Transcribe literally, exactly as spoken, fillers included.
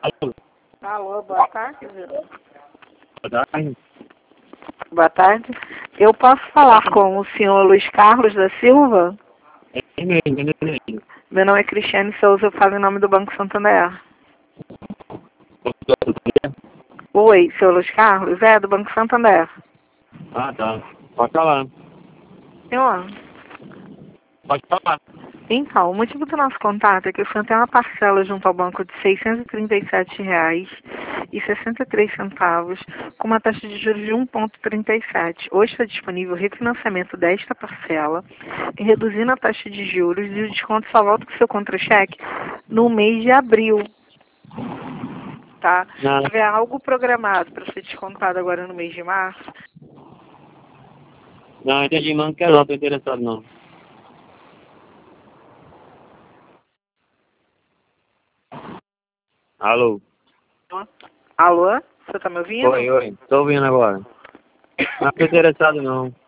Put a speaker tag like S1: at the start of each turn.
S1: Alô, boa tarde, Zé.
S2: Boa tarde.
S1: Boa tarde. Eu posso falar com o senhor Luiz Carlos da Silva?
S2: É mesmo, é mesmo.
S1: Meu nome é Cristiane Souza, eu falo em nome do Banco Santander. Oi, senhor Luiz Carlos? É, do Banco Santander.
S2: Ah, tá. Pode falar.
S1: Senhor,
S2: Pode falar.
S1: então, o motivo do nosso contato é que o senhor tem uma parcela junto ao banco de seiscentos e trinta e sete reais e sessenta e três centavos, com uma taxa de juros de um vírgula trinta e sete. Hoje está disponível o refinanciamento desta parcela, reduzindo a taxa de juros e o desconto só volta com o seu contra-cheque no mês de abril. Tá?
S2: Não,
S1: Se tiver algo programado para ser descontado agora no mês de março,
S2: não entendi, não quero não, tô interessado não. Alô?
S1: alô? Você está me ouvindo?
S2: Oi, oi. Tô ouvindo agora. Não tô interessado não.